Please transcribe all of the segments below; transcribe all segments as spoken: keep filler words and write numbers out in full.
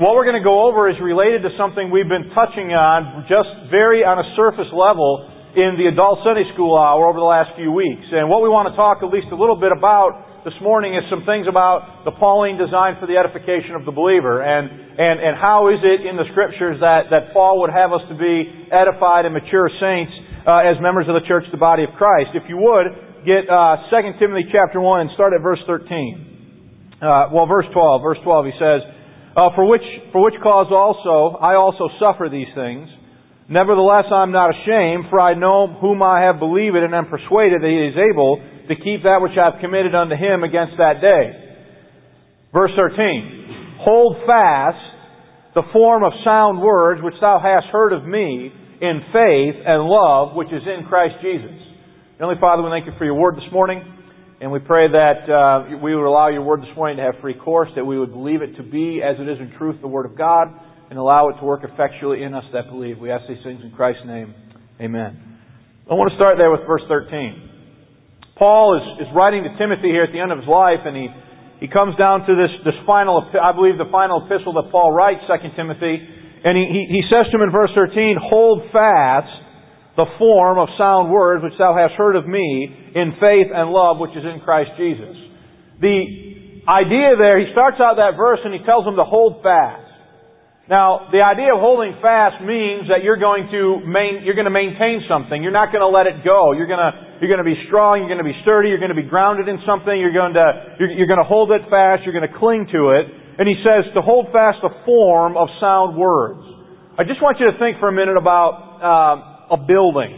What we're going to go over is related to something we've been touching on just very on a surface level in the Adult Sunday School Hour over the last few weeks. And what we want to talk at least a little bit about this morning is some things about the Pauline design for the edification of the believer, and, and, and how is it in the Scriptures that, that Paul would have us to be edified and mature saints uh, as members of the church, the body of Christ. If you would, get uh, Second Timothy chapter one and start at verse thirteen. Uh, well, verse twelve. Verse twelve, he says, uh, for which for which cause also I also suffer these things. Nevertheless, I am not ashamed, for I know whom I have believed and am persuaded that He is able to keep that which I have committed unto Him against that day. Verse thirteen. Hold fast the form of sound words which thou hast heard of me in faith and love which is in Christ Jesus. Heavenly Father, we thank You for Your Word this morning, and we pray that uh, we would allow Your Word this morning to have free course, that we would believe it to be as it is in truth the Word of God, and allow it to work effectually in us that believe. We ask these things in Christ's name. Amen. I want to start there with verse thirteen. Paul is, is writing to Timothy here at the end of his life, and he, he comes down to this, this final, I believe the final epistle that Paul writes, Second Timothy, and he, he, he says to him in verse thirteen, hold fast the form of sound words which thou hast heard of me in faith and love which is in Christ Jesus. The idea there, he starts out that verse and he tells them to hold fast. Now, the idea of holding fast means that you're going to main, you're going to maintain something. You're not going to let it go. You're going to you're going to be strong. You're going to be sturdy. You're going to be grounded in something. You're going to you're, you're going to hold it fast. You're going to cling to it. And he says to hold fast the form of sound words. I just want you to think for a minute about Uh, a building.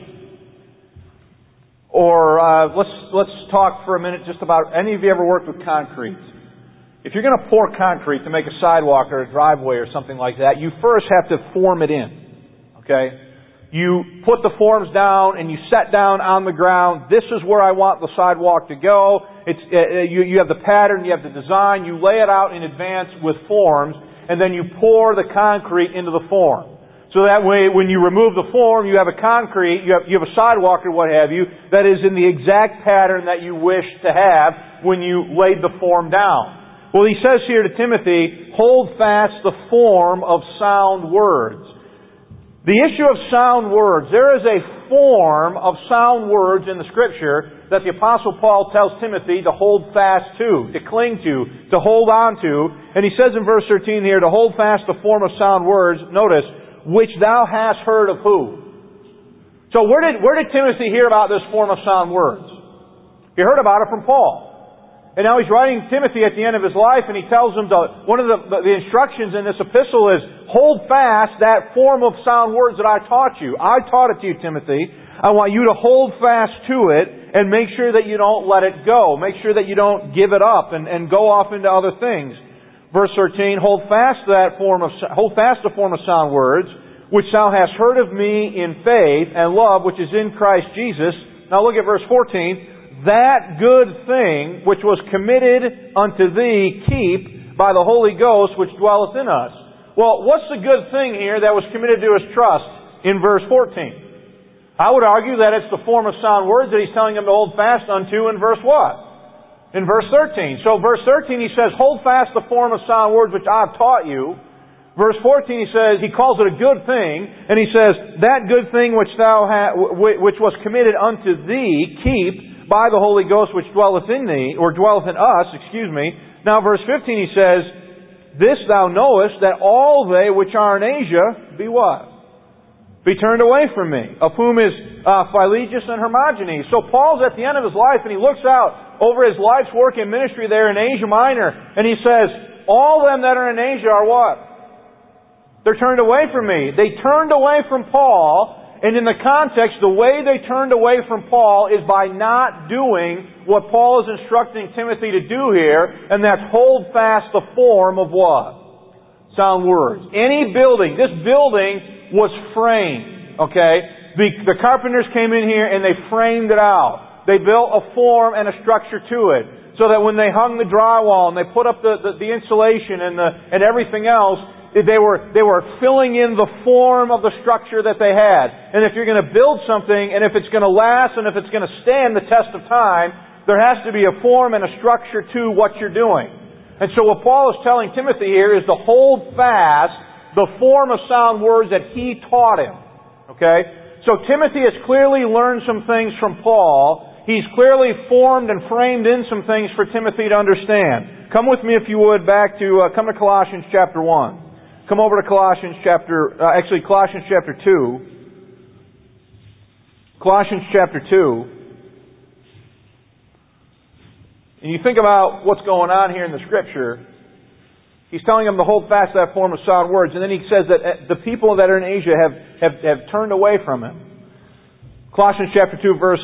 Or uh, let's let's talk for a minute just about, any of you ever worked with concrete? If you're going to pour concrete to make a sidewalk or a driveway or something like that, you first have to form it in. Okay? You put the forms down and you set down on the ground, this is where I want the sidewalk to go. It's uh, you, you have the pattern, you have the design, you lay it out in advance with forms, and then you pour the concrete into the form. So that way, when you remove the form, you have a concrete, you have, you have a sidewalk or what have you, that is in the exact pattern that you wish to have when you laid the form down. Well, he says here to Timothy, hold fast the form of sound words. The issue of sound words, there is a form of sound words in the Scripture that the Apostle Paul tells Timothy to hold fast to, to cling to, to hold on to. And he says in verse thirteen here, to hold fast the form of sound words, notice, which thou hast heard of who? So where did, where did Timothy hear about this form of sound words? He heard about it from Paul. And now he's writing Timothy at the end of his life, and he tells him to, one of the, the instructions in this epistle is, hold fast that form of sound words that I taught you. I taught it to you, Timothy. I want you to hold fast to it and make sure that you don't let it go. Make sure that you don't give it up and, and go off into other things. Verse thirteen, hold fast that form of hold fast the form of sound words, which thou hast heard of me in faith and love, which is in Christ Jesus. Now look at verse fourteen. That good thing which was committed unto thee keep by the Holy Ghost which dwelleth in us. Well, what's the good thing here that was committed to his trust in verse fourteen? I would argue that it's the form of sound words that he's telling him to hold fast unto in verse what? In verse thirteen. So verse thirteen he says, hold fast the form of sound words which I have taught you. Verse fourteen he says, he calls it a good thing, and he says, that good thing which thou ha- which was committed unto thee, keep by the Holy Ghost which dwelleth in thee, or dwelleth in us, excuse me. Now verse fifteen he says, this thou knowest, that all they which are in Asia be what? Be turned away from me, of whom is uh, Philologus and Hermogenes. So Paul's at the end of his life, and he looks out over his life's work and ministry there in Asia Minor, and he says, all them that are in Asia are what? They're turned away from me. They turned away from Paul, and in the context, the way they turned away from Paul is by not doing what Paul is instructing Timothy to do here, and that's hold fast the form of what? Sound words. Any building, this building was framed, okay? The, the carpenters came in here and they framed it out. They built a form and a structure to it, so that when they hung the drywall and they put up the, the, the insulation and the and everything else, they were they were filling in the form of the structure that they had. And if you're going to build something, and if it's going to last, and if it's going to stand the test of time, there has to be a form and a structure to what you're doing. And so what Paul is telling Timothy here is to hold fast the form of sound words that he taught him. Okay? So Timothy has clearly learned some things from Paul. He's clearly formed and framed in some things for Timothy to understand. Come with me, if you would, back to, uh, come to Colossians chapter one. Come over to Colossians chapter, uh, actually Colossians chapter two. Colossians chapter two. And you think about what's going on here in the Scripture. He's telling them to hold fast that form of sound words. And then he says that the people that are in Asia have, have, have turned away from him. Colossians chapter two, verse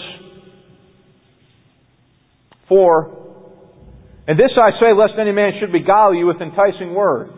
four. And this I say, lest any man should beguile you with enticing words.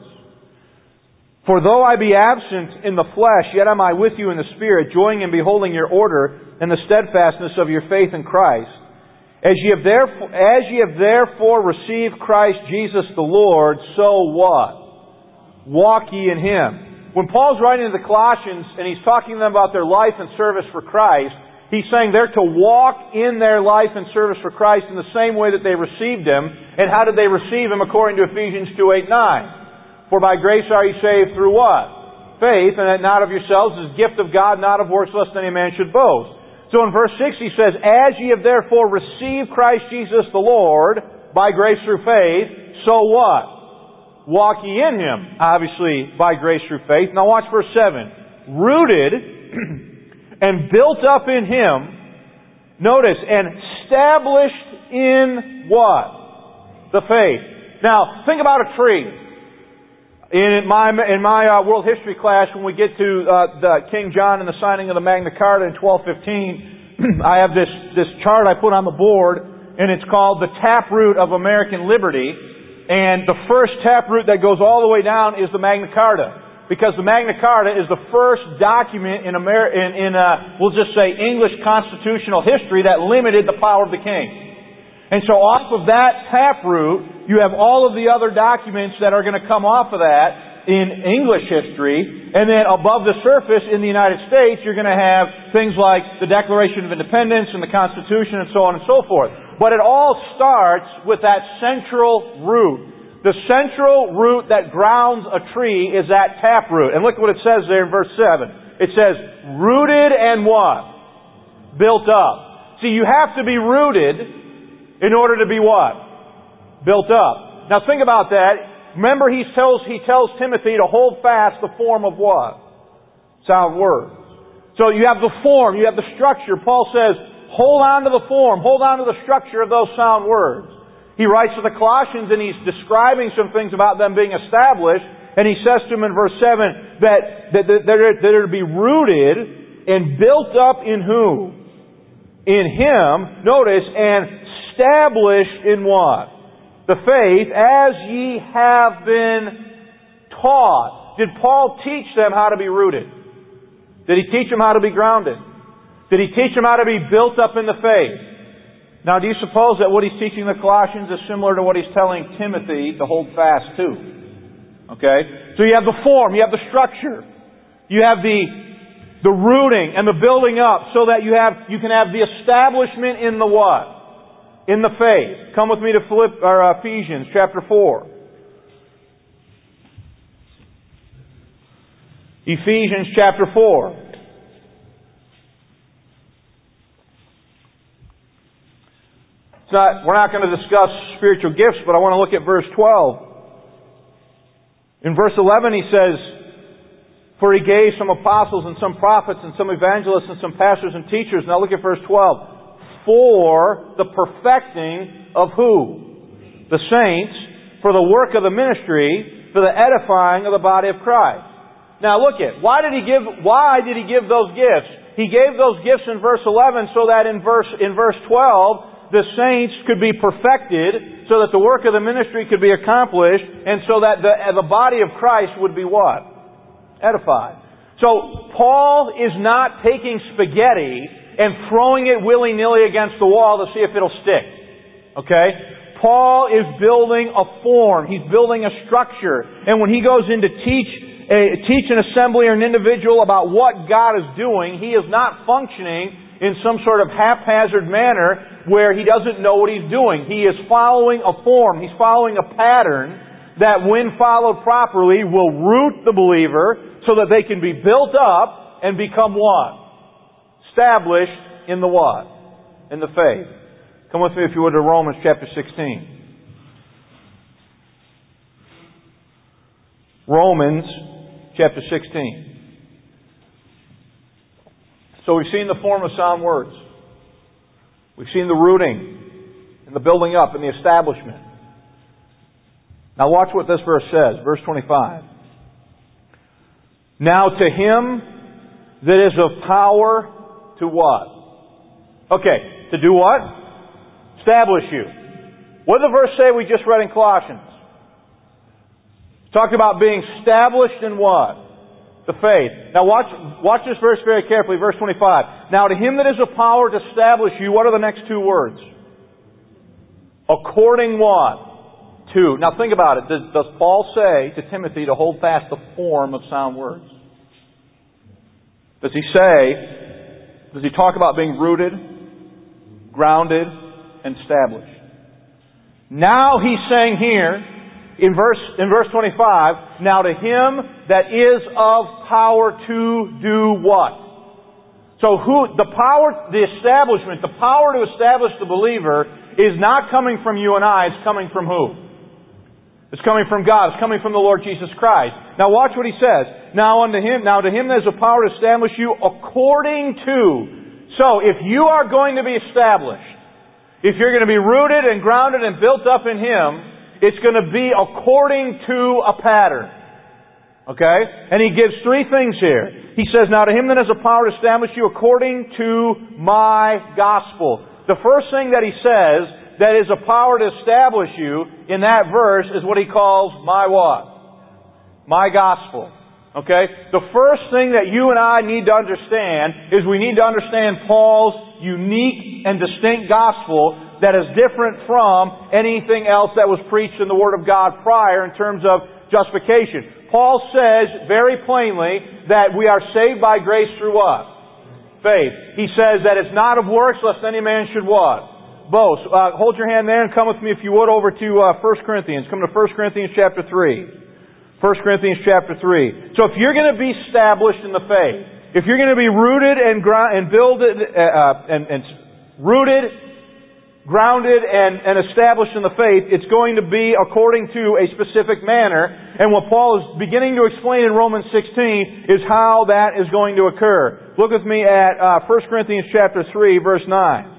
For though I be absent in the flesh, yet am I with you in the Spirit, joying in beholding your order and the steadfastness of your faith in Christ. As ye have therefore, as ye have therefore received Christ Jesus the Lord, so what? Walk ye in Him. When Paul's writing to the Colossians and he's talking to them about their life and service for Christ, he's saying they're to walk in their life and service for Christ in the same way that they received Him. And how did they receive Him? According to Ephesians two, eight, nine. For by grace are ye saved through what? Faith, and that not of yourselves is gift of God, not of works, lest any man should boast. So in verse six he says, as ye have therefore received Christ Jesus the Lord, by grace through faith, so what? Walk ye in Him, obviously by grace through faith. Now watch verse seven. Rooted and built up in Him, notice, and established in what? The faith. Now, think about a tree. In my in my uh, world history class, when we get to uh, the King John and the signing of the Magna Carta in twelve fifteen, I have this this chart I put on the board, and it's called the taproot of American liberty. And the first taproot that goes all the way down is the Magna Carta, because the Magna Carta is the first document in Amer- in, in uh, we'll just say English constitutional history that limited the power of the king. And so off of that taproot, you have all of the other documents that are going to come off of that in English history. And then above the surface in the United States, you're going to have things like the Declaration of Independence and the Constitution and so on and so forth. But it all starts with that central root. The central root that grounds a tree is that taproot. And look what it says there in verse seven. It says, rooted and what? Built up. See, you have to be rooted in order to be what? Built up. Now think about that. Remember he tells, he tells Timothy to hold fast the form of what? Sound words. So you have the form, you have the structure. Paul says, hold on to the form, hold on to the structure of those sound words. He writes to the Colossians and he's describing some things about them being established. And he says to them in verse seven that, that, that they're, they're to be rooted and built up in who? In Him, notice, and established in what? The faith, as ye have been taught. Did Paul teach them how to be rooted? Did he teach them how to be grounded? Did he teach them how to be built up in the faith? Now, do you suppose that what he's teaching the Colossians is similar to what he's telling Timothy to hold fast to? Okay? So you have the form, you have the structure, you have the the rooting and the building up, so that you have you can have the establishment in the what? In the faith. Come with me to Philipp, or Ephesians chapter four. Ephesians chapter four. It's not, we're not going to discuss spiritual gifts, but I want to look at verse twelve. In verse eleven he says, for He gave some apostles and some prophets and some evangelists and some pastors and teachers. Now look at verse twelve. For the perfecting of who? The saints, for the work of the ministry, for the edifying of the body of Christ. Now look at, why did he give, why did he give those gifts? He gave those gifts in verse eleven so that in verse, in verse twelve, the saints could be perfected, so that the work of the ministry could be accomplished, and so that the, the body of Christ would be what? Edified. So Paul is not taking spaghetti and throwing it willy-nilly against the wall to see if it'll stick. Okay? Paul is building a form. He's building a structure. And when he goes in to teach, uh, teach an assembly or an individual about what God is doing, he is not functioning in some sort of haphazard manner where he doesn't know what he's doing. He is following a form. He's following a pattern that, when followed properly, will root the believer so that they can be built up and become what? Established in the what? In the faith. Come with me, if you would, to Romans chapter sixteen. Romans chapter sixteen. So we've seen the form of sound words. We've seen the rooting and the building up and the establishment. Now watch what this verse says. Verse twenty-five. Now to Him that is of power to what? Okay, to do what? Establish you. What did the verse say we just read in Colossians? Talked about being established in what? The faith. Now watch, watch this verse very carefully. Verse twenty-five. Now to Him that is of power to establish you, what are the next two words? According what? To. Now think about it. Does, does Paul say to Timothy to hold fast the form of sound words? Does he say, does he talk about being rooted, grounded, and established? Now he's saying here, In verse, in verse twenty-five, now to Him that is of power to do what? So who, the power, the establishment, the power to establish the believer is not coming from you and I, it's coming from who? It's coming from God, it's coming from the Lord Jesus Christ. Now watch what He says. Now unto Him, now to Him that is of power to establish you according to. So if you are going to be established, if you're going to be rooted and grounded and built up in Him, it's going to be according to a pattern. Okay? And he gives three things here. He says, now to Him that has a power to establish you according to my gospel. The first thing that he says that is a power to establish you in that verse is what he calls my what? My gospel. Okay? The first thing that you and I need to understand is we need to understand Paul's unique and distinct gospel that is different from anything else that was preached in the Word of God prior in terms of justification. Paul says very plainly that we are saved by grace through what? Faith. He says that it's not of works lest any man should what? Boast. Uh, hold your hand there and come with me, if you would, over to uh, First Corinthians. Come to First Corinthians chapter three. First Corinthians chapter three. So if you're going to be established in the faith, if you're going to be rooted and, gro- and builded uh, and, and rooted, grounded and, and established in the faith, it's going to be according to a specific manner. And what Paul is beginning to explain in Romans sixteen is how that is going to occur. Look with me at uh, First Corinthians chapter three, verse nine.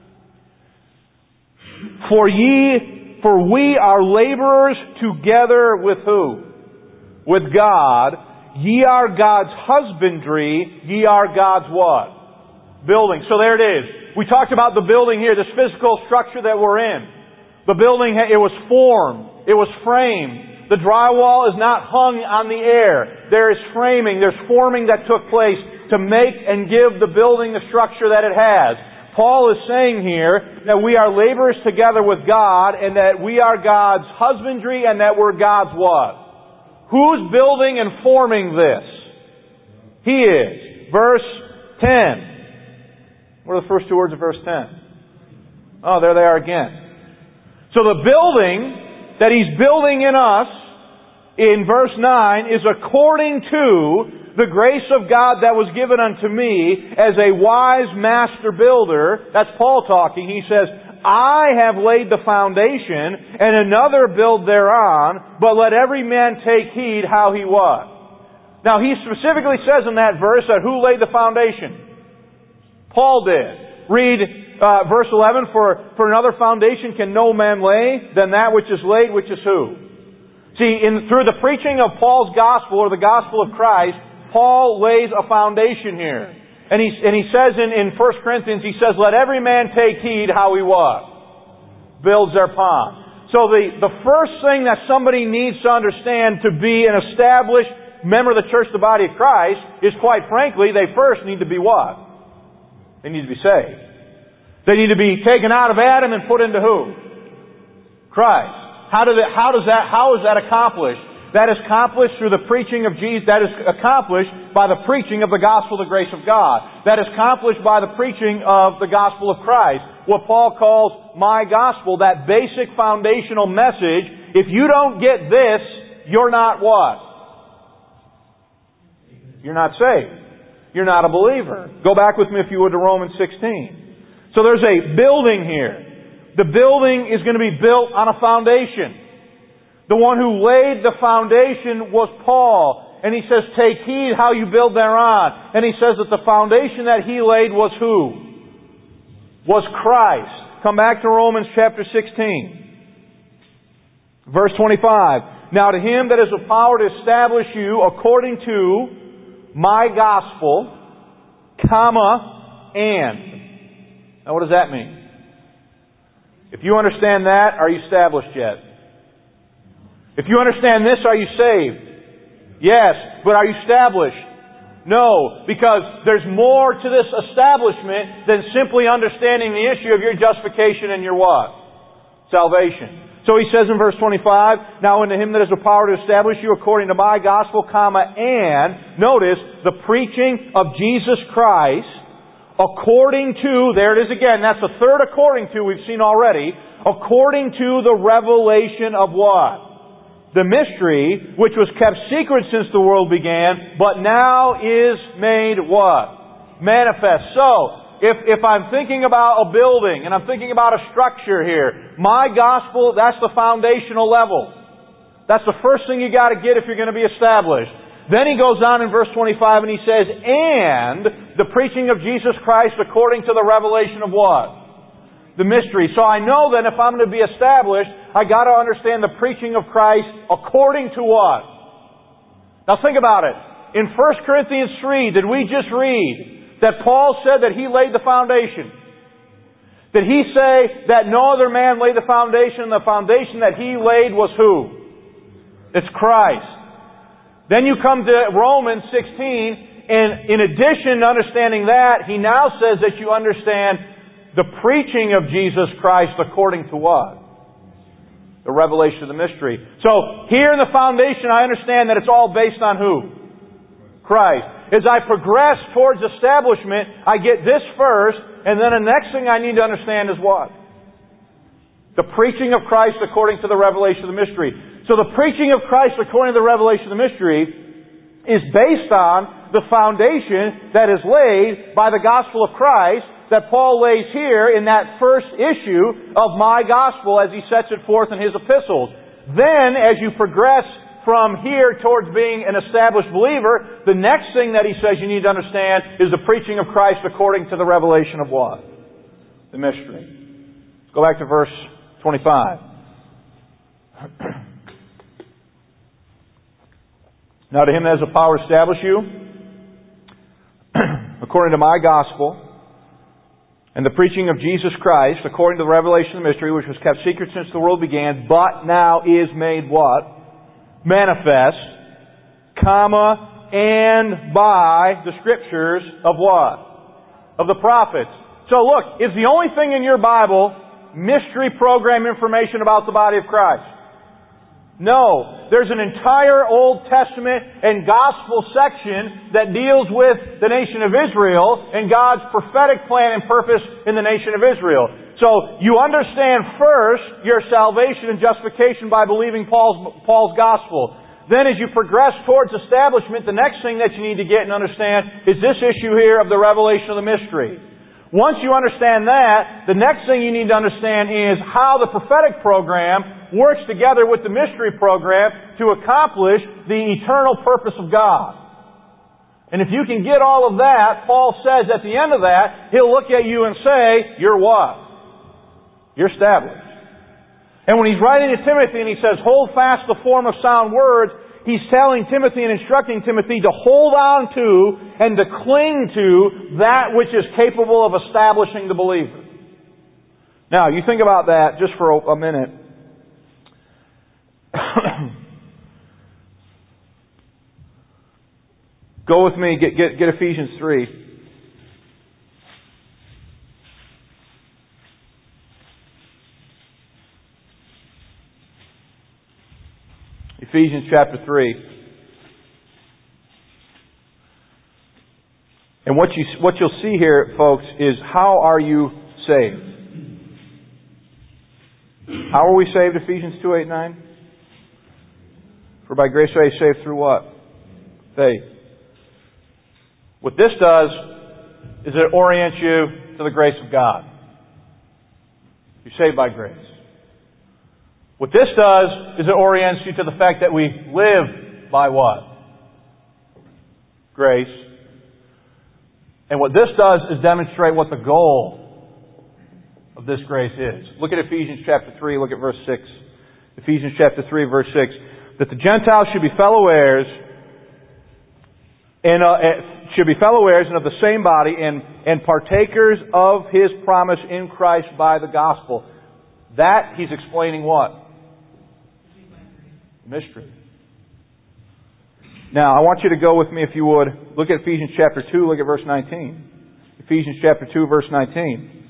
For ye, for we are laborers together with who? With God. Ye are God's husbandry. Ye are God's what? Building. So there it is. We talked about the building here, this physical structure that we're in. The building, it was formed. It was framed. The drywall is not hung on the air. There is framing. There's forming that took place to make and give the building the structure that it has. Paul is saying here that we are laborers together with God and that we are God's husbandry and that we're God's what? Who's building and forming this? He is. Verse ten. What are the first two words of verse ten? Oh, there they are again. So the building that He's building in us in verse nine is according to the grace of God that was given unto me as a wise master builder. That's Paul talking. He says, I have laid the foundation and another build thereon, but let every man take heed how he what? Now he specifically says in that verse that who laid the foundation? Paul did. Read uh, verse eleven, for, for another foundation can no man lay than that which is laid, which is who? See, in, through the preaching of Paul's gospel, or the gospel of Christ, Paul lays a foundation here. And he, and he says in, in First Corinthians, he says, let every man take heed how he what? Builds thereupon. So the, the first thing that somebody needs to understand to be an established member of the church, the body of Christ, is quite frankly, they first need to be what? They need to be saved. They need to be taken out of Adam and put into who? Christ. How, do they, how does that, how is that accomplished? That is accomplished through the preaching of Jesus. That is accomplished by the preaching of the gospel of the grace of God. That is accomplished by the preaching of the gospel of Christ. What Paul calls my gospel, that basic foundational message. If you don't get this, you're not what? You're not saved. You're not a believer. Go back with me, if you would, to Romans sixteen. So there's a building here. The building is going to be built on a foundation. The one who laid the foundation was Paul. And he says, take heed how you build thereon. And he says that the foundation that he laid was who? Was Christ. Come back to Romans chapter sixteen. Verse twenty-five. Now to Him that has the power to establish you according to my gospel, comma, and. Now what does that mean? If you understand that, are you established yet? If you understand this, are you saved? Yes. But are you established? No. Because there's more to this establishment than simply understanding the issue of your justification and your what? Salvation. So he says in verse twenty-five, now unto Him that has the power to establish you according to my gospel, comma, and, notice, the preaching of Jesus Christ, according to, there it is again, that's the third according to we've seen already, according to the revelation of what? The mystery, which was kept secret since the world began, but now is made what? Manifest. So, if, if I'm thinking about a building, and I'm thinking about a structure here, my gospel, that's the foundational level. That's the first thing you got to get if you're going to be established. Then he goes on in verse twenty-five and he says, and the preaching of Jesus Christ according to the revelation of what? The mystery. So I know that if I'm going to be established, I got to understand the preaching of Christ according to what? Now think about it. In First Corinthians three, did we just read that Paul said that he laid the foundation? Did he say that no other man laid the foundation, and the foundation that he laid was who? It's Christ. Then you come to Romans sixteen, and in addition to understanding that, he now says that you understand the preaching of Jesus Christ according to what? The revelation of the mystery. So, here in the foundation, I understand that it's all based on who? Christ. As I progress towards establishment, I get this first, and then the next thing I need to understand is what? The preaching of Christ according to the revelation of the mystery. So the preaching of Christ according to the revelation of the mystery is based on the foundation that is laid by the gospel of Christ that Paul lays here in that first issue of my gospel as he sets it forth in his epistles. Then, as you progress from here towards being an established believer, the next thing that he says you need to understand is the preaching of Christ according to the revelation of what? The mystery. Let's go back to verse twenty-five. Now to Him that has the power to establish you, according to my gospel, and the preaching of Jesus Christ, according to the revelation of the mystery, which was kept secret since the world began, but now is made what? Manifest, comma, and by the Scriptures of what? Of the prophets. So look, is the only thing in your Bible mystery program information about the body of Christ? No. There's an entire Old Testament and Gospel section that deals with the nation of Israel and God's prophetic plan and purpose in the nation of Israel. So, you understand first your salvation and justification by believing Paul's, Paul's Gospel. Then as you progress towards establishment, the next thing that you need to get and understand is this issue here of the revelation of the mystery. Once you understand that, the next thing you need to understand is how the prophetic program works together with the mystery program to accomplish the eternal purpose of God. And if you can get all of that, Paul says at the end of that, he'll look at you and say, you're what? You're established. And when he's writing to Timothy and he says, hold fast the form of sound words, he's telling Timothy and instructing Timothy to hold on to and to cling to that which is capable of establishing the believer. Now, you think about that just for a minute. Go with me, get, get, get Ephesians three. Ephesians chapter three. And what you what you'll see here, folks, is how are you saved? How are we saved? Ephesians two, eight, nine. For by grace are you saved through what? Faith. What this does is it orients you to the grace of God. You're saved by grace. What this does is it orients you to the fact that we live by what? Grace. And what this does is demonstrate what the goal of this grace is. Look at Ephesians chapter three, look at verse six. Ephesians chapter three, verse six. That the Gentiles should be fellow heirs and uh, should be fellow heirs and of the same body and, and partakers of His promise in Christ by the gospel. That He's explaining what? Mystery. Now, I want you to go with me, if you would. Look at Ephesians chapter two, look at verse nineteen. Ephesians chapter two, verse nineteen.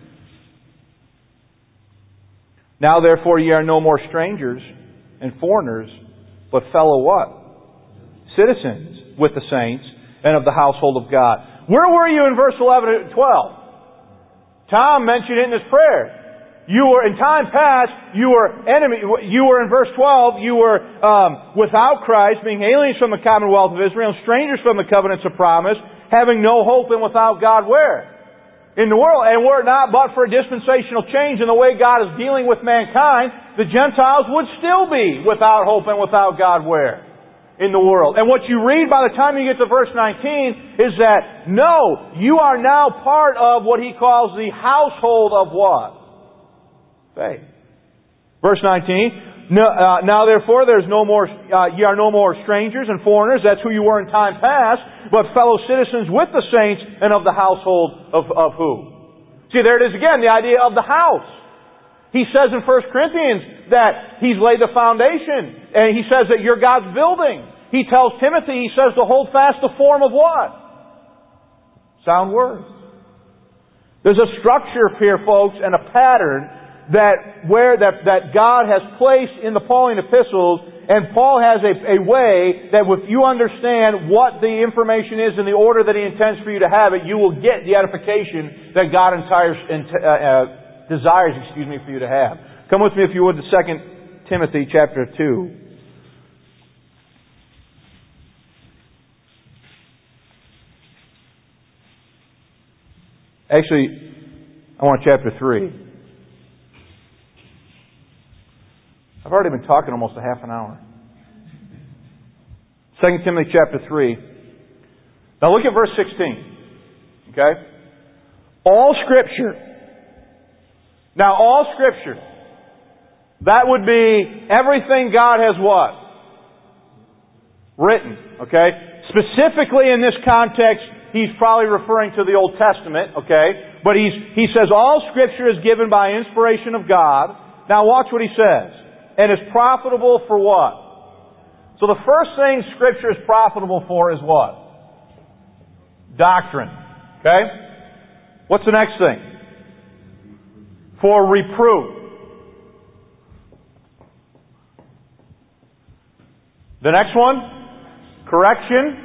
Now, therefore, ye are no more strangers and foreigners, but fellow what? Citizens with the saints and of the household of God. Where were you in verse eleven and twelve? Tom mentioned it in his prayer. You were, in time past, you were enemy, you were in verse twelve, you were um, without Christ, being aliens from the commonwealth of Israel, strangers from the covenants of promise, having no hope and without God where? In the world. And were it not but for a dispensational change in the way God is dealing with mankind, the Gentiles would still be without hope and without God where? In the world. And what you read by the time you get to verse nineteen is that, no, you are now part of what he calls the household of what? Faith. Verse nineteen, no, uh, now therefore there's no more, uh, ye are no more strangers and foreigners, that's who you were in time past, but fellow citizens with the saints and of the household of, of who? See, there it is again, the idea of the house. He says in First Corinthians that He's laid the foundation, and He says that you're God's building. He tells Timothy, he says to hold fast the form of what? Sound words. There's a structure here, folks, and a pattern that where that, that God has placed in the Pauline epistles, and Paul has a, a way that if you understand what the information is in the order that he intends for you to have it, you will get the edification that God entire, uh, uh, desires, excuse me, for you to have. Come with me, if you would, to Second Timothy chapter two. Actually, I want chapter three. I've already been talking almost a half an hour. Second Timothy chapter three. Now look at verse sixteen. Okay? All Scripture. Now all Scripture. That would be everything God has what? Written. Okay? Specifically in this context, he's probably referring to the Old Testament. Okay? But he's, he says all Scripture is given by inspiration of God. Now watch what he says. And is profitable for what? So the first thing Scripture is profitable for is what? Doctrine. Okay? What's the next thing? For reproof. The next one? Correction.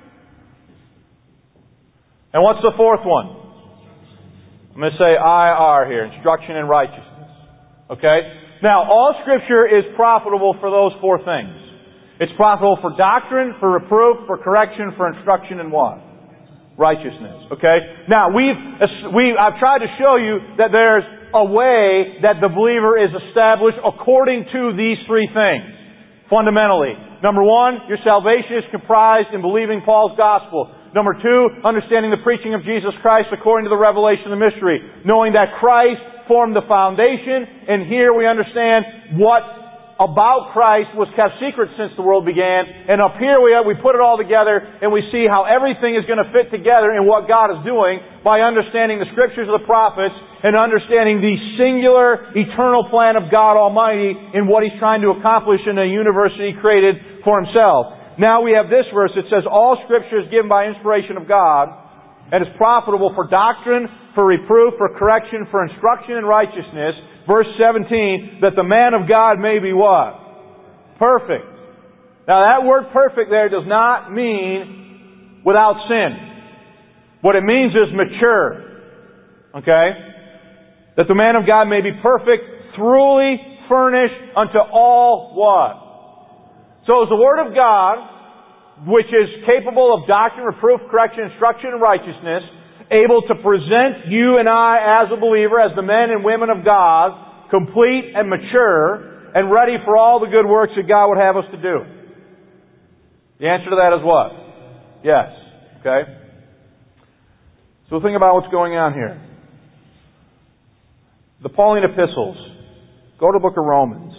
And what's the fourth one? I'm going to say I R here. Instruction in righteousness. Okay? Now, all Scripture is profitable for those four things. It's profitable for doctrine, for reproof, for correction, for instruction in what? Righteousness. Okay? Now, we've, we, I've tried to show you that there's a way that the believer is established according to these three things. Fundamentally. Number one, your salvation is comprised in believing Paul's gospel. Number two, understanding the preaching of Jesus Christ according to the revelation of the mystery. Knowing that Christ formed the foundation, and here we understand what about Christ was kept secret since the world began, and up here we have, we put it all together, and we see how everything is going to fit together in what God is doing by understanding the Scriptures of the prophets and understanding the singular, eternal plan of God Almighty in what He's trying to accomplish in a universe that He created for Himself. Now we have this verse that says, all Scripture is given by inspiration of God, and is profitable for doctrine, for reproof, for correction, for instruction in righteousness. Verse seventeen, that the man of God may be what? Perfect. Now that word perfect there does not mean without sin. What it means is mature. Okay? That the man of God may be perfect, thoroughly furnished unto all what? So is the Word of God, which is capable of doctrine, reproof, correction, instruction, and righteousness, able to present you and I as a believer, as the men and women of God, complete and mature, and ready for all the good works that God would have us to do? The answer to that is what? Yes. Okay? So think about what's going on here. The Pauline epistles. Go to the book of Romans.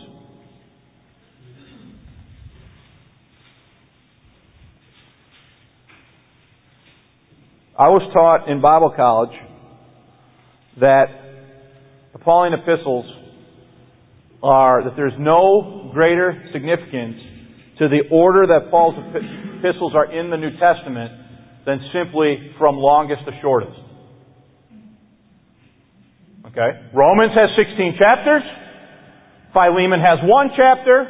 I was taught in Bible college that the Pauline epistles are, that there's no greater significance to the order that Paul's epistles are in the New Testament than simply from longest to shortest. Okay? Romans has sixteen chapters. Philemon has one chapter.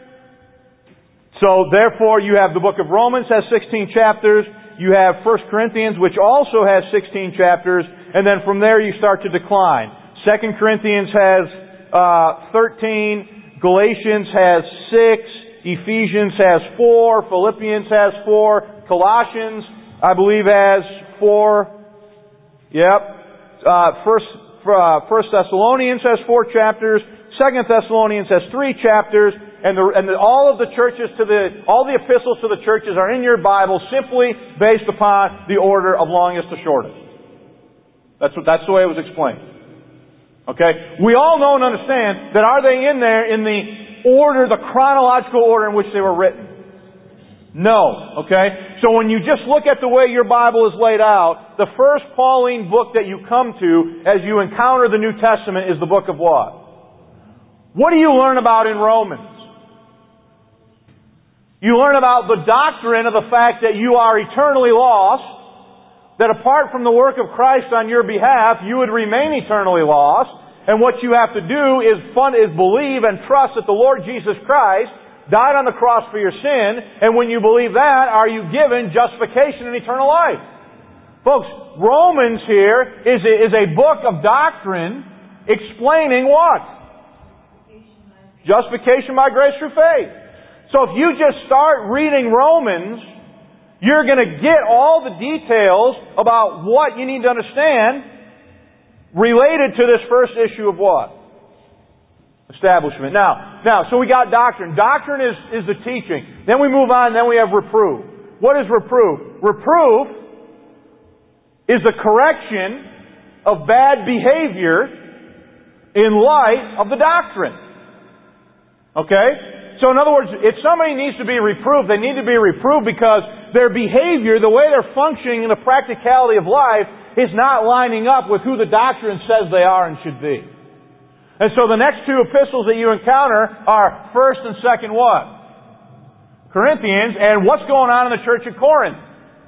So therefore you have the book of Romans has sixteen chapters. You have First Corinthians, which also has sixteen chapters. And then from there you start to decline. Second Corinthians has uh, thirteen. Galatians has six. Ephesians has four. Philippians has four. Colossians, I believe, has four. Yep. Uh, First, uh, First Thessalonians has four chapters. Second Thessalonians has three chapters. And, the, and the, all of the churches to the, all the epistles to the churches are in your Bible simply based upon the order of longest to shortest. That's what, that's the way it was explained. Okay? We all know and understand that are they in there in the order, the chronological order in which they were written? No. Okay? So when you just look at the way your Bible is laid out, the first Pauline book that you come to as you encounter the New Testament is the book of what? What do you learn about in Romans? You learn about the doctrine of the fact that you are eternally lost, that apart from the work of Christ on your behalf, you would remain eternally lost, and what you have to do is fun, is believe and trust that the Lord Jesus Christ died on the cross for your sin, and when you believe that, are you given justification and eternal life? Folks, Romans here is a, is a book of doctrine explaining what? Justification by grace through faith. So if you just start reading Romans, you're going to get all the details about what you need to understand related to this first issue of what? Establishment. Now, now, so we got doctrine. Doctrine is, is the teaching. Then we move on, then we have reproof. What is reproof? Reproof is the correction of bad behavior in light of the doctrine. Okay? So in other words, if somebody needs to be reproved, they need to be reproved because their behavior, the way they're functioning in the practicality of life, is not lining up with who the doctrine says they are and should be. And so the next two epistles that you encounter are First and Second what? Corinthians. And what's going on in the church at Corinth?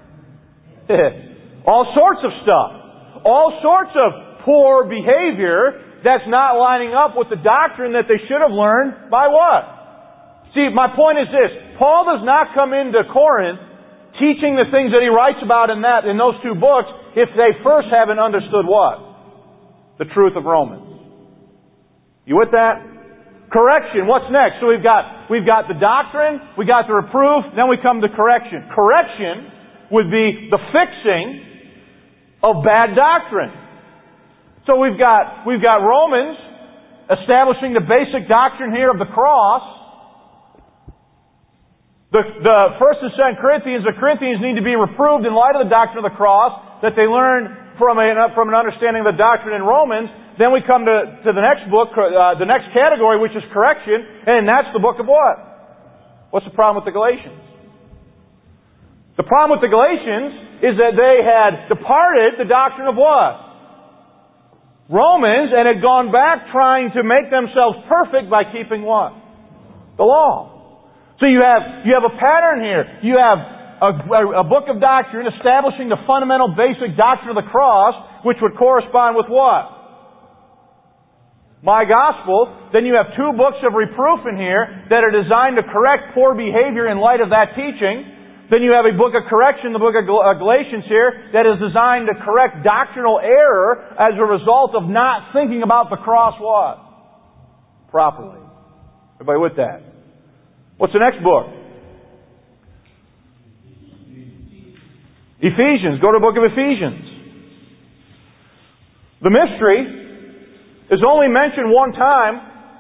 All sorts of stuff. All sorts of poor behavior that's not lining up with the doctrine that they should have learned by what? See, my point is this. Paul does not come into Corinth teaching the things that he writes about in that, in those two books, if they first haven't understood what? The truth of Romans. You with that? Correction. What's next? So we've got, we've got the doctrine, we got the reproof, then we come to correction. Correction would be the fixing of bad doctrine. So we've got, we've got Romans establishing the basic doctrine here of the cross. The, the First and Second Corinthians, the Corinthians need to be reproved in light of the doctrine of the cross that they learned from, a, from an understanding of the doctrine in Romans. Then we come to, to the next book, uh, the next category, which is correction, and that's the book of what? What's the problem with the Galatians? The problem with the Galatians is that they had departed the doctrine of what? Romans, and had gone back trying to make themselves perfect by keeping what? The law. So you have, you have a pattern here. You have a, a book of doctrine establishing the fundamental basic doctrine of the cross, which would correspond with what? My gospel, then you have two books of reproof in here that are designed to correct poor behavior in light of that teaching. Then you have a book of correction, the book of Galatians here, that is designed to correct doctrinal error as a result of not thinking about the cross what? Properly. Everybody with that? What's the next book? Ephesians. Go to the book of Ephesians. The mystery is only mentioned one time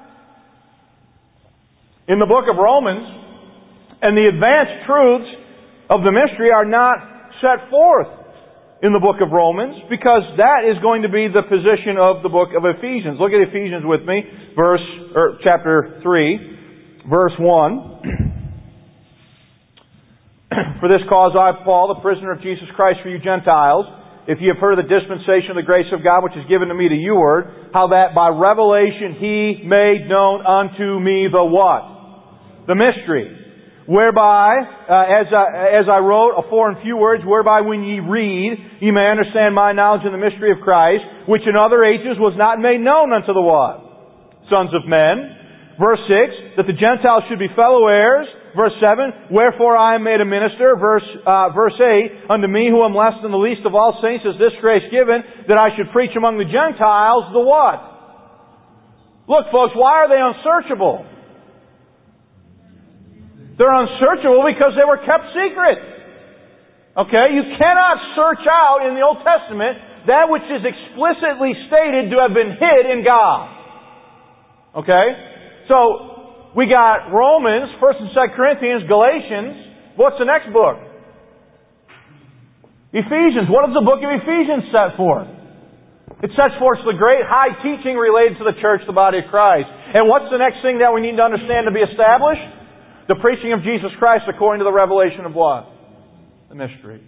in the book of Romans, and the advanced truths of the mystery are not set forth in the book of Romans, because that is going to be the position of the book of Ephesians. Look at Ephesians with me, verse or chapter three, verse one. For this cause I, Paul, the prisoner of Jesus Christ for you Gentiles, if you have heard of the dispensation of the grace of God which is given to me to you word, how that by revelation He made known unto me the what? The mystery. Whereby, uh, as, I, as I wrote afore in few words, whereby when ye read, ye may understand my knowledge in the mystery of Christ, which in other ages was not made known unto the what? Sons of men. Verse six, that the Gentiles should be fellow heirs. Verse seven, wherefore I am made a minister. Verse, uh, verse eight, unto me who am less than the least of all saints is this grace given, that I should preach among the Gentiles the what? Look folks, why are they unsearchable? They're unsearchable because they were kept secret. Okay? You cannot search out in the Old Testament that which is explicitly stated to have been hid in God. Okay? So, we got Romans, First and Second Corinthians, Galatians. What's the next book? Ephesians. What does the book of Ephesians set forth? It sets forth the great high teaching related to the church, the body of Christ. And what's the next thing that we need to understand to be established? The preaching of Jesus Christ according to the revelation of what? The mystery.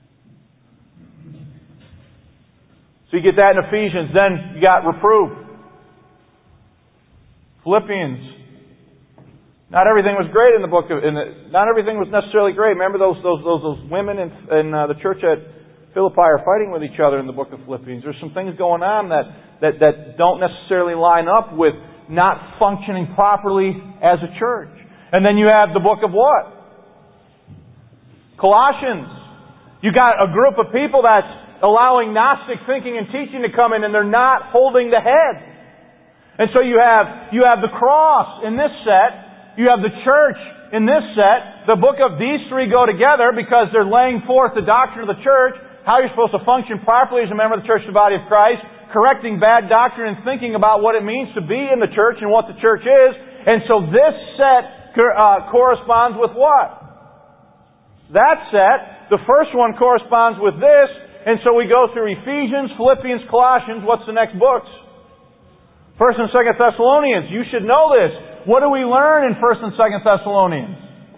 So you get that in Ephesians. Then you got reproof. Philippians. Not everything was great in the book of... In the, not everything was necessarily great. Remember those those those, those women in, in uh, the church at Philippi are fighting with each other in the book of Philippians. There's some things going on that, that, that don't necessarily line up with not functioning properly as a church. And then you have the book of what? Colossians. You got a group of people that's allowing Gnostic thinking and teaching to come in, and they're not holding the head. And so you have you have the cross in this set. You have the church in this set. The book of these three go together because they're laying forth the doctrine of the church, how you're supposed to function properly as a member of the church, the body of Christ, correcting bad doctrine and thinking about what it means to be in the church and what the church is. And so this set Uh, corresponds with what? That set, the first one corresponds with this, and so we go through Ephesians, Philippians, Colossians. What's the next books? First and Second Thessalonians. You should know this. What do we learn in First and Second Thessalonians?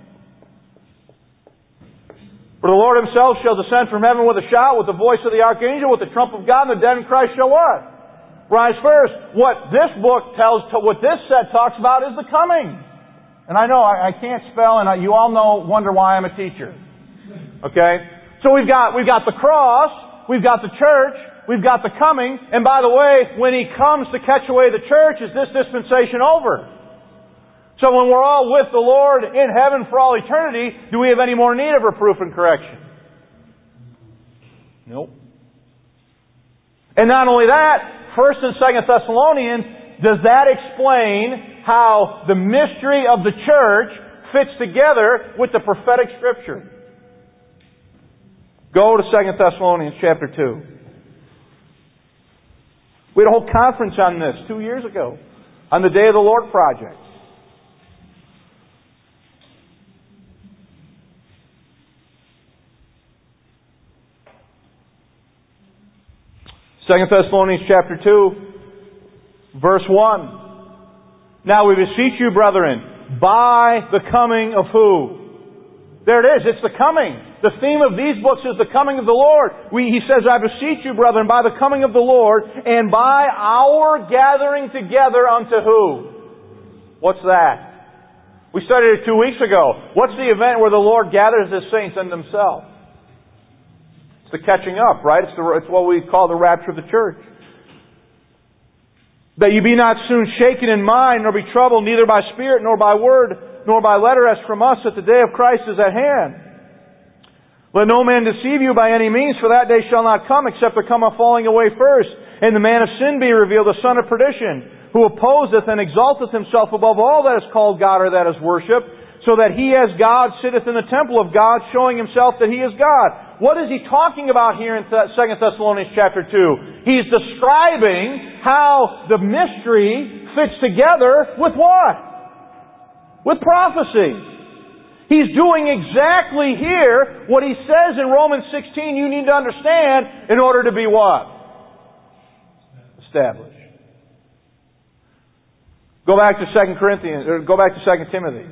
For the Lord Himself shall descend from heaven with a shout, with the voice of the archangel, with the trump of God, and the dead in Christ shall what? Rise first. What this book tells, what this set talks about is the coming. And I know I, I can't spell, and I, you all know, wonder why I'm a teacher. Okay? So we've got, we've got the cross, we've got the church, we've got the coming, and by the way, when He comes to catch away the church, is this dispensation over? So when we're all with the Lord in heaven for all eternity, do we have any more need of reproof and correction? Nope. And not only that, First and Second Thessalonians, does that explain how the mystery of the church fits together with the prophetic Scripture? Go to Second Thessalonians chapter two. We had a whole conference on this two years ago, on the Day of the Lord project. Second Thessalonians chapter two, verse one. Now we beseech you, brethren, by the coming of who? There it is, it's the coming. The theme of these books is the coming of the Lord. We, he says, I beseech you, brethren, by the coming of the Lord, and by our gathering together unto who? What's that? We studied it two weeks ago. What's the event where the Lord gathers His saints unto Himself? It's the catching up, right? It's, the, it's what we call the rapture of the church. That you be not soon shaken in mind, nor be troubled, neither by spirit, nor by word, nor by letter, as from us, that the day of Christ is at hand. Let no man deceive you by any means, for that day shall not come, except there come a falling away first, and the man of sin be revealed, the son of perdition, who opposeth and exalteth himself above all that is called God or that is worshipped, so that he as God sitteth in the temple of God, showing himself that he is God. What is he talking about here in Second Thessalonians chapter two? He's describing how the mystery fits together with what? With prophecy. He's doing exactly here what he says in Romans sixteen you need to understand in order to be what? Established. Go back to Second Corinthians, or go back to Second Timothy.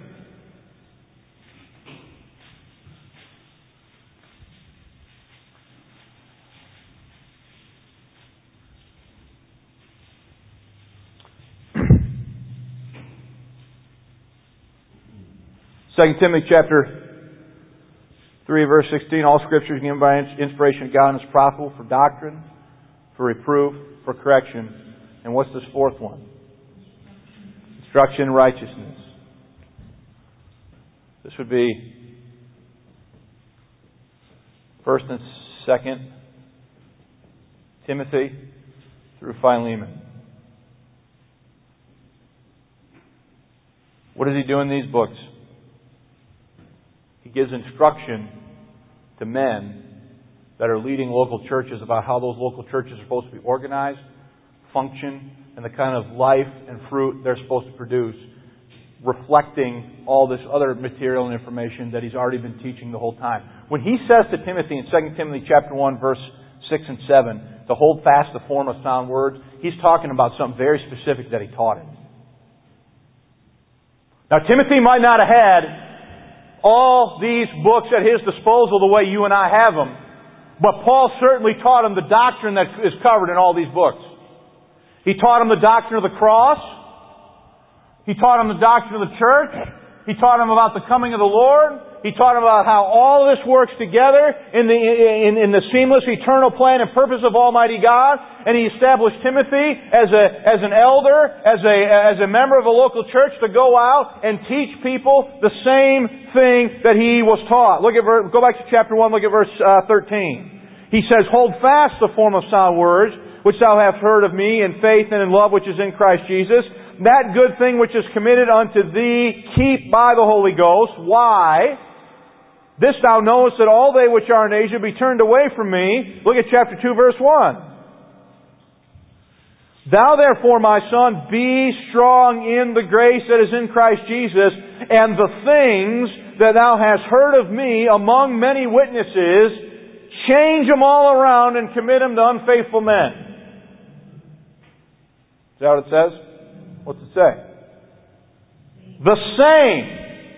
Second Timothy chapter three, verse sixteen. All Scripture is given by inspiration of God and is profitable for doctrine, for reproof, for correction. And what's this fourth one? Instruction in righteousness. This would be First and Second Timothy through Philemon. What does he do in these books? He gives instruction to men that are leading local churches about how those local churches are supposed to be organized, function, and the kind of life and fruit they're supposed to produce, reflecting all this other material and information that he's already been teaching the whole time. When he says to Timothy in Second Timothy chapter one, verse six and seven, to hold fast the form of sound words, he's talking about something very specific that he taught him. Now, Timothy might not have had all these books at his disposal the way you and I have them. But Paul certainly taught him the doctrine that is covered in all these books. He taught him the doctrine of the cross. He taught him the doctrine of the church. He taught him about the coming of the Lord. He taught him about how all this works together in the, in, in the seamless eternal plan and purpose of Almighty God. And he established Timothy as a, as an elder, as a, as a member of a local church to go out and teach people the same thing that he was taught. Look at, go back to chapter one, look at verse uh, thirteen. He says, hold fast the form of sound words, which thou hast heard of me in faith and in love which is in Christ Jesus. That good thing which is committed unto thee, keep by the Holy Ghost. Why? This thou knowest, that all they which are in Asia be turned away from me. Look at chapter two, verse one. Thou therefore, my son, be strong in the grace that is in Christ Jesus, and the things that thou hast heard of me among many witnesses, change them all around and commit them to unfaithful men. Is that what it says? What's it say? The same.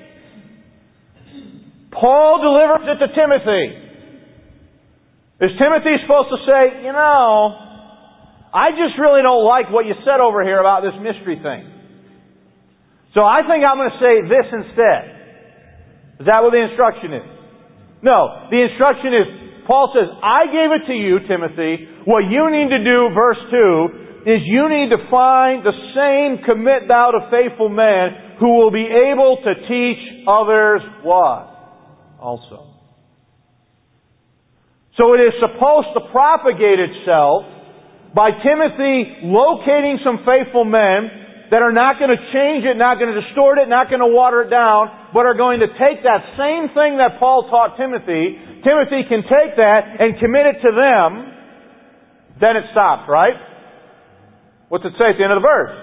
Paul delivers it to Timothy. Is Timothy supposed to say, you know, I just really don't like what you said over here about this mystery thing. So I think I'm going to say this instead. Is that what the instruction is? No. The instruction is, Paul says, I gave it to you, Timothy. What you need to do, verse two, is you need to find the same commit thou to faithful men who will be able to teach others what? Also. So it is supposed to propagate itself by Timothy locating some faithful men that are not going to change it, not going to distort it, not going to water it down, but are going to take that same thing that Paul taught Timothy. Timothy can take that and commit it to them. Then it stops, right? What's it say at the end of the verse?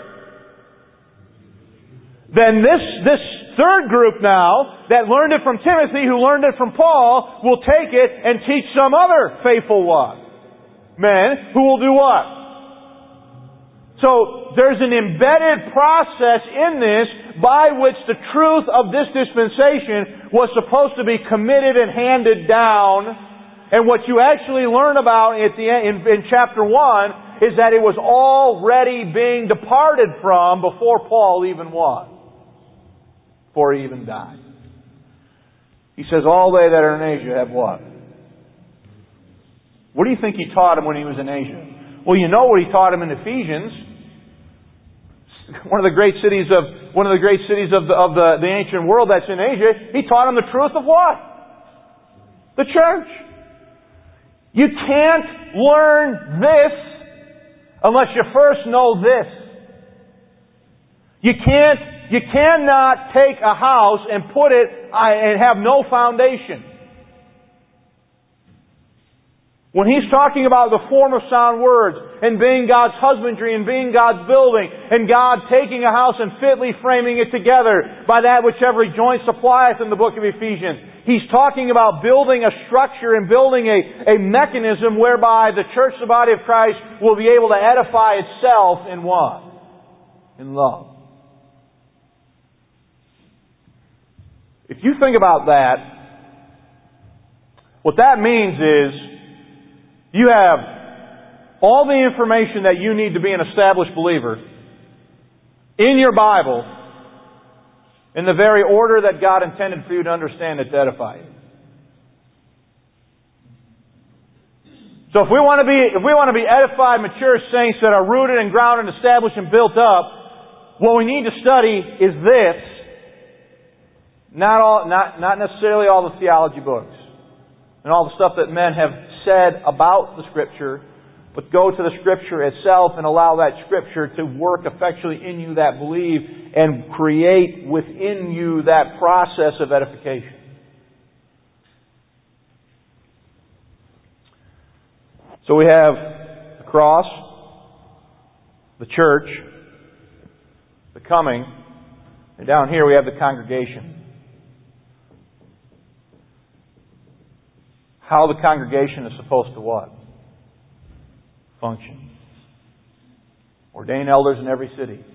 Then this, this third group now, that learned it from Timothy, who learned it from Paul, will take it and teach some other faithful what? Men, who will do what? So, there's an embedded process in this by which the truth of this dispensation was supposed to be committed and handed down. And what you actually learn about at the end, in, in chapter one is that it was already being departed from before Paul even what? Before he even died. He says, all they that are in Asia have what? What do you think he taught him when he was in Asia? Well, you know what he taught him in Ephesians. one of the great cities of one of the great cities of the of the, the ancient world that's in Asia, he taught them the truth of what? The church. You can't learn this unless you first know this. You can't you cannot take a house and put it and have no foundation. When he's talking about the form of sound words, and being God's husbandry, and being God's building, and God taking a house and fitly framing it together by that which every joint supplieth in the book of Ephesians, he's talking about building a structure and building a, a mechanism whereby the church, the body of Christ, will be able to edify itself in what? In love. If you think about that, what that means is, you have all the information that you need to be an established believer in your Bible in the very order that God intended for you to understand it to edify you. So if we want to be if we want to be edified, mature saints that are rooted and grounded and established and built up, what we need to study is this. Not all not not necessarily all the theology books and all the stuff that men have said about the Scripture, but go to the Scripture itself and allow that Scripture to work effectually in you that believe and create within you that process of edification. So we have the cross, the church, the coming, and down here we have the congregation. How the congregation is supposed to what? Function. Ordain elders in every city.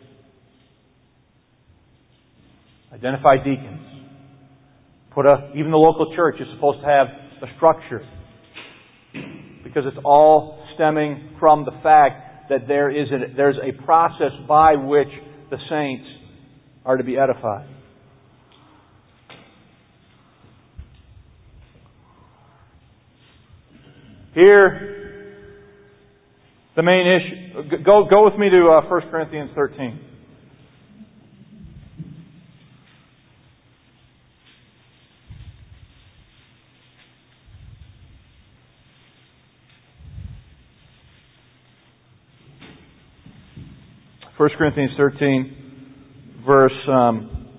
Identify deacons. Put a, even the local church is supposed to have a structure. Because it's all stemming from the fact that there is a, there's a process by which the saints are to be edified. Here, the main issue. Go, go with me to uh, First Corinthians thirteen. First Corinthians thirteen, verse. Um,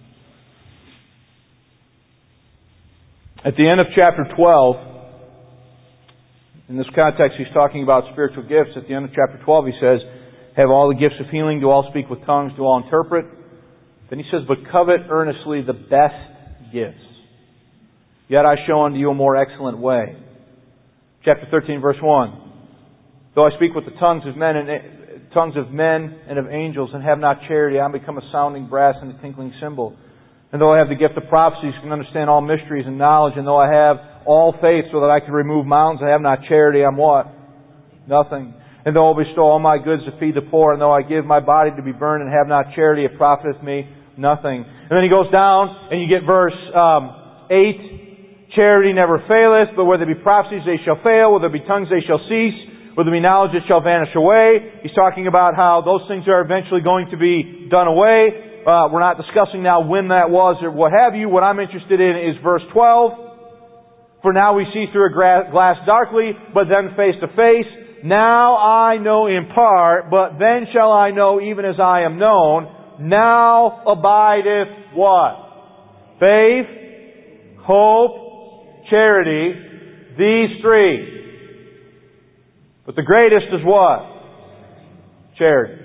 at the end of chapter twelve. In this context, he's talking about spiritual gifts. At the end of chapter twelve, he says, have all the gifts of healing, do all speak with tongues, do all interpret. Then he says, but covet earnestly the best gifts. Yet I show unto you a more excellent way. Chapter thirteen, verse one. Though I speak with the tongues of men and tongues of men and of angels, and have not charity, I am become a sounding brass and a tinkling cymbal. And though I have the gift of prophecy, can understand all mysteries and knowledge, and though I have all faith so that I can remove mountains, and have not charity, I'm what? Nothing. And though I bestow all my goods to feed the poor, and though I give my body to be burned, and have not charity, it profiteth me nothing. And then he goes down, and you get verse um, eight. Charity never faileth, but where there be prophecies, they shall fail. Where there be tongues, they shall cease. Where there be knowledge, it shall vanish away. He's talking about how those things are eventually going to be done away. Uh, we're not discussing now when that was or what have you. What I'm interested in is verse twelve. For now we see through a gra- glass darkly, but then face to face. Now I know in part, but then shall I know even as I am known. Now abideth what? Faith, hope, charity, these three. But the greatest is what? Charity.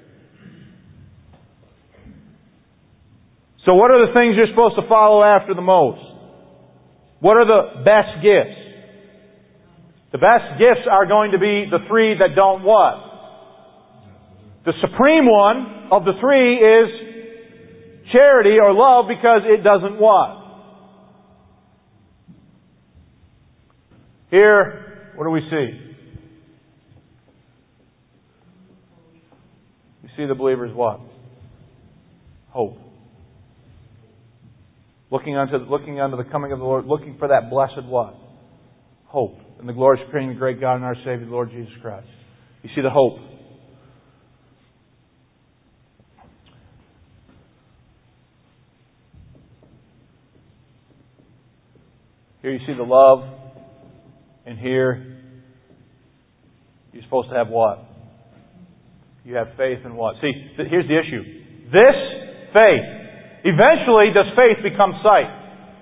So what are the things you're supposed to follow after the most? What are the best gifts? The best gifts are going to be the three that don't what? The supreme one of the three is charity or love, because it doesn't what? Here, what do we see? We see the believer's what? Hope. Looking unto, looking unto the coming of the Lord, looking for that blessed what? Hope. And the glorious appearing of the great God and our Savior, the Lord Jesus Christ. You see the hope. Here you see the love. And here, you're supposed to have what? You have faith in what? See, th- here's the issue. This faith. Eventually, does faith become sight?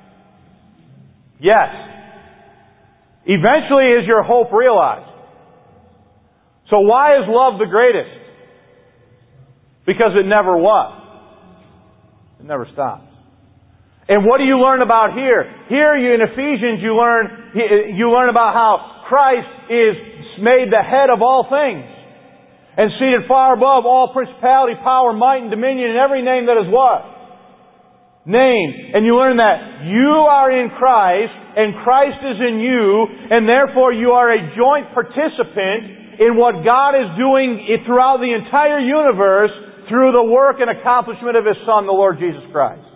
Yes. Eventually, is your hope realized? So why is love the greatest? Because it never was. It never stops. And what do you learn about here? Here you in Ephesians you learn you learn about how Christ is made the head of all things and seated far above all principality, power, might, and dominion, and every name that is what? Named. And you learn that you are in Christ and Christ is in you, and therefore you are a joint participant in what God is doing throughout the entire universe through the work and accomplishment of His Son, the Lord Jesus Christ.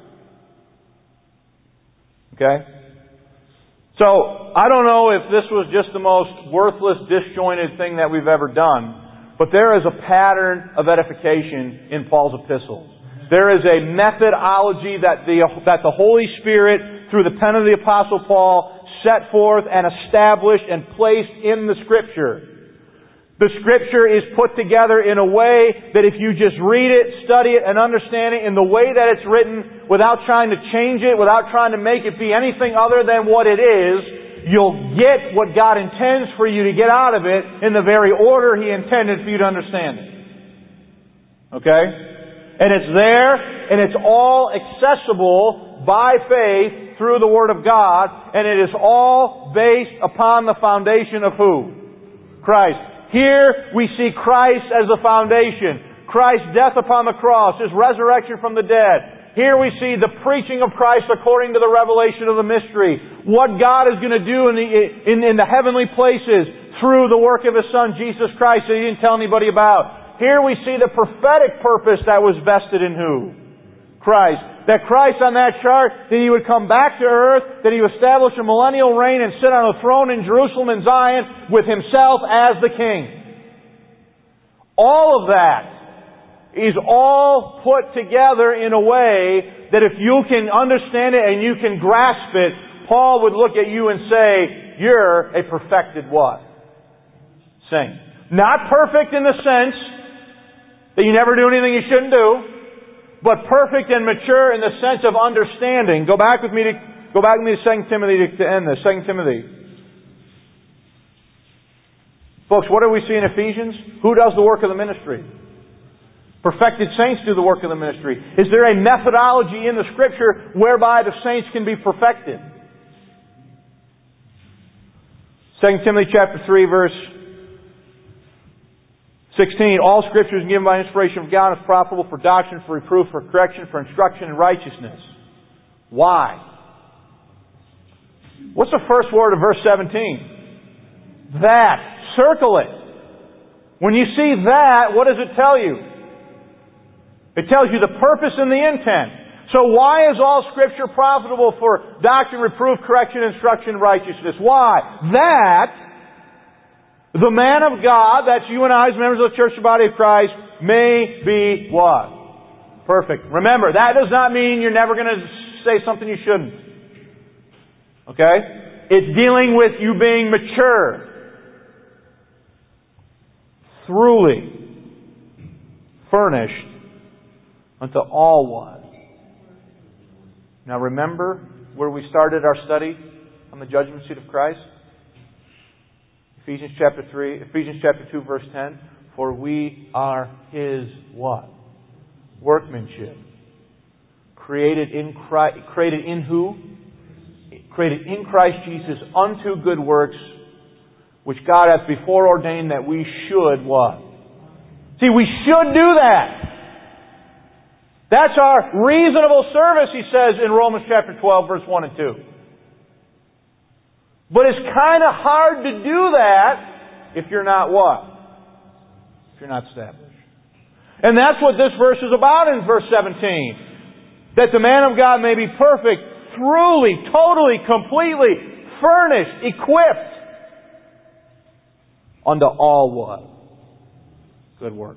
Okay? So, I don't know if this was just the most worthless, disjointed thing that we've ever done, but there is a pattern of edification in Paul's epistles. There is a methodology that the, that the Holy Spirit, through the pen of the Apostle Paul, set forth and established and placed in the Scripture. The Scripture is put together in a way that if you just read it, study it, and understand it in the way that it's written, without trying to change it, without trying to make it be anything other than what it is, you'll get what God intends for you to get out of it in the very order He intended for you to understand it. Okay? And it's there, and it's all accessible by faith through the Word of God, and it is all based upon the foundation of who? Christ. Here we see Christ as the foundation. Christ's death upon the cross, His resurrection from the dead. Here we see the preaching of Christ according to the revelation of the mystery. What God is going to do in the, in, in the heavenly places through the work of His Son, Jesus Christ, that He didn't tell anybody about. Here we see the prophetic purpose that was vested in who? Christ. That Christ on that chart, that He would come back to earth, that He would establish a millennial reign and sit on a throne in Jerusalem and Zion with Himself as the King. All of that is all put together in a way that if you can understand it and you can grasp it, Paul would look at you and say, you're a perfected what? Saint. Not perfect in the sense that you never do anything you shouldn't do, but perfect and mature in the sense of understanding. Go back with me to go back with me to Second Timothy to, to end this. Second Timothy. Folks, what do we see in Ephesians? Who does the work of the ministry? Perfected saints do the work of the ministry. Is there a methodology in the Scripture whereby the saints can be perfected? Second Timothy chapter three, verse sixteen, all Scripture is given by inspiration of God and is profitable for doctrine, for reproof, for correction, for instruction in righteousness. Why? What's the first word of verse seventeen? That. Circle it. When you see that, what does it tell you? It tells you the purpose and the intent. So why is all Scripture profitable for doctrine, reproof, correction, instruction, in righteousness? Why? That the man of God, that's you and I as members of the church, the body of Christ, may be what? Perfect. Remember, that does not mean you're never going to say something you shouldn't. Okay? It's dealing with you being mature. Truly furnished unto all what? Now remember where we started our study on the judgment seat of Christ? Ephesians chapter three, Ephesians chapter two, verse ten. For we are His what? Workmanship. Created in Christ, created in who? Created in Christ Jesus unto good works, which God hath before ordained that we should what? See, we should do that. That's our reasonable service, he says in Romans chapter twelve, verse one and two. But it's kind of hard to do that if you're not what? If you're not established. And that's what this verse is about in verse seventeen. That the man of God may be perfect, truly, totally, completely furnished, equipped unto all what? Good works.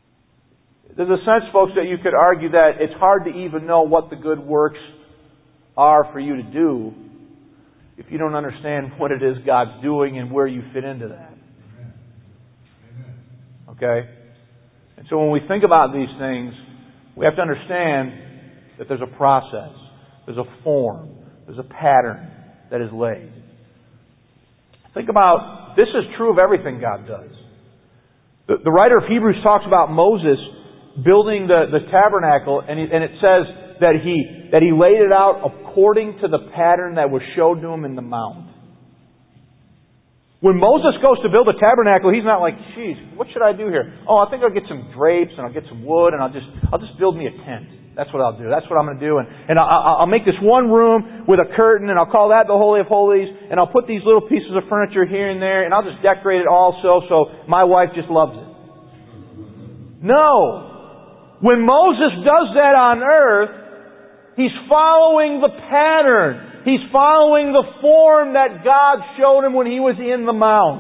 There's a sense, folks, that you could argue that it's hard to even know what the good works are for you to do if you don't understand what it is God's doing and where you fit into that. Okay? And so when we think about these things, we have to understand that there's a process, there's a form, there's a pattern that is laid. Think about, this is true of everything God does. The, the writer of Hebrews talks about Moses building the, the tabernacle, and, he, and it says that he, that he laid it out according to the pattern that was showed to him in the mount. When Moses goes to build a tabernacle, he's not like, geez, what should I do here? Oh, I think I'll get some drapes and I'll get some wood and I'll just I'll just build me a tent. That's what I'll do. That's what I'm going to do. And, and I'll, I'll make this one room with a curtain and I'll call that the Holy of Holies and I'll put these little pieces of furniture here and there and I'll just decorate it also so my wife just loves it. No. When Moses does that on earth, he's following the pattern. He's following the form that God showed him when he was in the mount.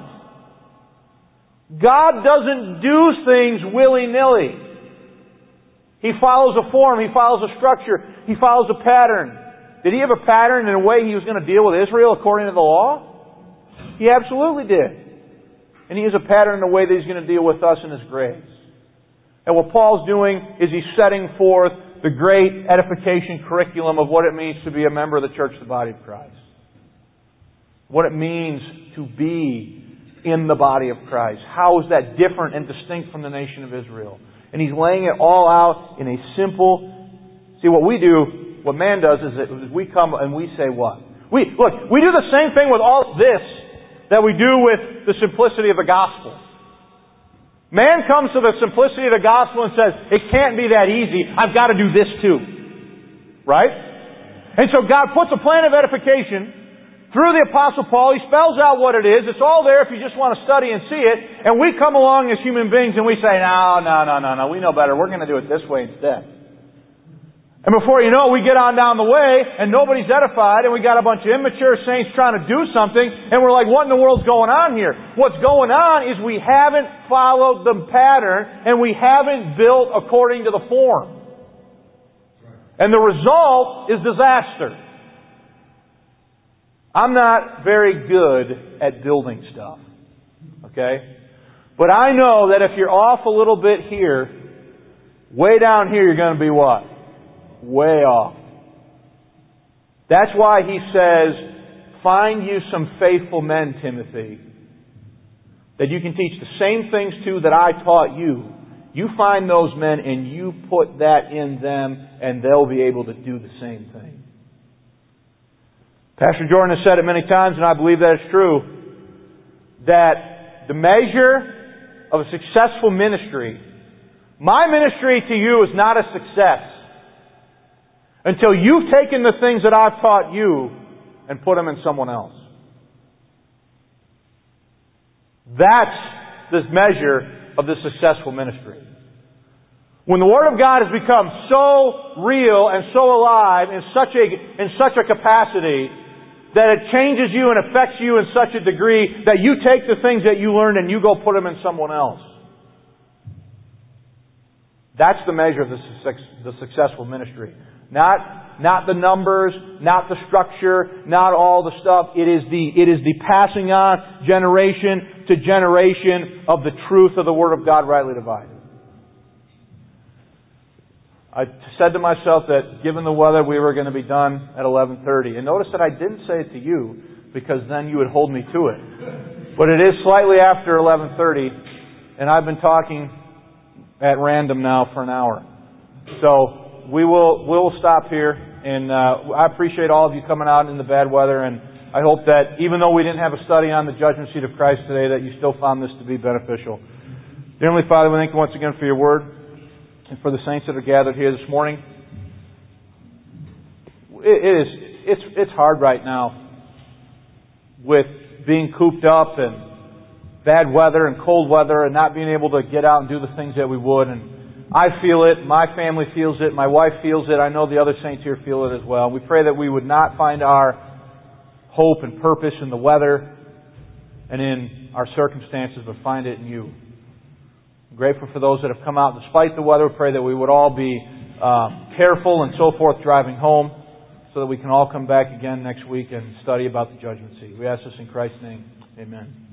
God doesn't do things willy-nilly. He follows a form. He follows a structure. He follows a pattern. Did he have a pattern in a way he was going to deal with Israel according to the law? He absolutely did. And he has a pattern in the way that he's going to deal with us in His grace. And what Paul's doing is he's setting forth the great edification curriculum of what it means to be a member of the church, the body of Christ. What it means to be in the body of Christ. How is that different and distinct from the nation of Israel? And he's laying it all out in a simple... See, what we do, what man does is that we come and we say what? We Look, we do the same thing with all this that we do with the simplicity of the gospel. Man comes to the simplicity of the gospel and says, it can't be that easy. I've got to do this too. Right? And so God puts a plan of edification through the Apostle Paul. He spells out what it is. It's all there if you just want to study and see it. And we come along as human beings and we say, no, no, no, no, no. We know better. We're going to do it this way instead. And before you know it, we get on down the way and nobody's edified and we got a bunch of immature saints trying to do something and we're like, what in the world's going on here? What's going on is we haven't followed the pattern and we haven't built according to the form. And the result is disaster. I'm not very good at building stuff. Okay? But I know that if you're off a little bit here, way down here you're going to be what? Way off. That's why he says, find you some faithful men, Timothy, that you can teach the same things to that I taught you. You find those men and you put that in them and they'll be able to do the same thing. Pastor Jordan has said it many times and I believe that it's true, that the measure of a successful ministry, my ministry to you is not a success until you've taken the things that I've taught you and put them in someone else. That's the measure of the successful ministry. When the Word of God has become so real and so alive in such a, in such a capacity that it changes you and affects you in such a degree that you take the things that you learned and you go put them in someone else. That's the measure of the, the successful ministry. Not, not the numbers, not the structure, not all the stuff. It is the, it is the passing on generation to generation of the truth of the Word of God rightly divided. I said to myself that given the weather we were going to be done at eleven thirty. And notice that I didn't say it to you because then you would hold me to it. But it is slightly after eleven thirty and I've been talking at random now for an hour. So we will we'll stop here, and uh, I appreciate all of you coming out in the bad weather, and I hope that even though we didn't have a study on the judgment seat of Christ today, that you still found this to be beneficial. Dear Heavenly Father, we thank you once again for your Word and for the saints that are gathered here this morning. It is it's it's hard right now with being cooped up and bad weather and cold weather and not being able to get out and do the things that we would. And I feel it. My family feels it. My wife feels it. I know the other saints here feel it as well. We pray that we would not find our hope and purpose in the weather and in our circumstances, but find it in you. I'm grateful for those that have come out despite the weather. We pray that we would all be uh, careful and so forth driving home. so that we can all come back again next week and study about the judgment seat. We ask this in Christ's name. Amen.